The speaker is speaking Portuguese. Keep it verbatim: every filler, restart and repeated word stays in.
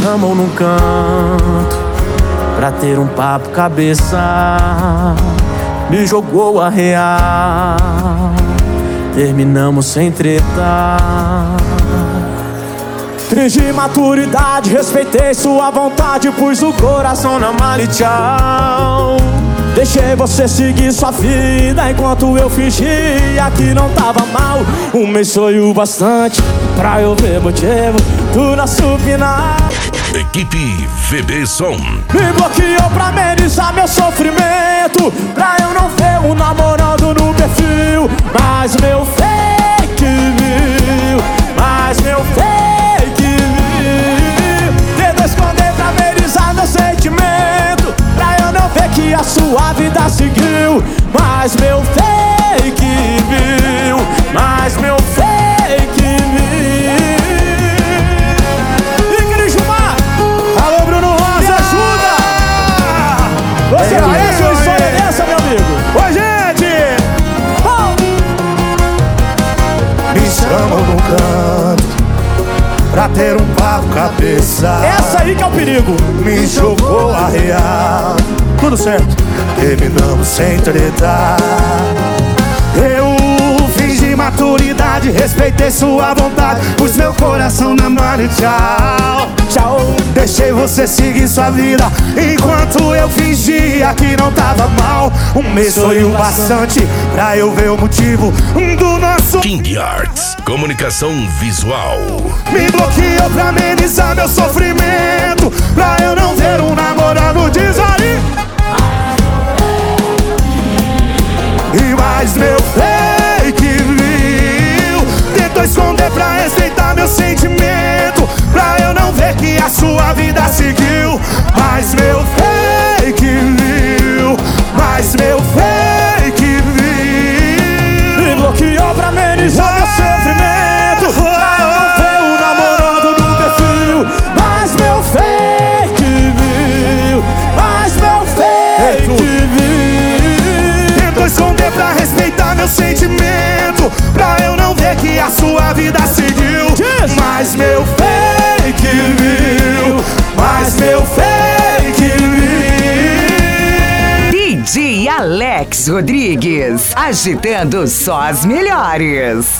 chamam num canto pra ter um papo cabeça. Me jogou a real, terminamos sem treta. Fingi maturidade, respeitei sua vontade, pus o coração na mala e tchau. Deixei você seguir sua vida enquanto eu fingia que não tava mal. Um mês foi o bastante pra eu ver motivo do nosso final. Equipe V B Som. Me bloqueou pra amenizar meu sofrimento, pra eu não ver o namorando no perfil. Mas meu fake viu, mas meu fake viu. Tentou esconder pra amenizar meu sentimento, pra eu não ver que a sua vida seguiu. Mas meu fake viu, mas meu fake viu. Você conhece uma história dessa, meu amigo? Oi, gente! Oh! Me chamam num canto pra ter um papo cabeça. Essa aí que é o perigo. Me jogou a real. Tudo certo. Terminamos sem tretar. Eu fingi maturidade, respeitei sua vontade, pus meu coração na mala e tchau. Tchau. Deixei você seguir sua vida enquanto eu fingia que não tava mal. Um mês foi o bastante pra eu ver o motivo do nosso King Arts, comunicação visual. Me bloqueou pra amenizar meu sofrimento, pra eu não ver um namorado desalir. E mais meu fake viu, tentou esconder pra respeitar meu sentimento, pra eu não ver que a sua vida seguiu. Mas meu fake viu, mas meu fake viu. Me bloqueou pra amenizar meu sofrimento, pra eu não ver o namorando no perfil. Mas meu fake viu, mas meu fake viu. Tentou esconder pra respeitar meu sentimento, pra eu não ver que a sua vida seguiu. Mas meu fake viu, mas meu fake viu. D J Alex Rodrigues, agitando só as melhores.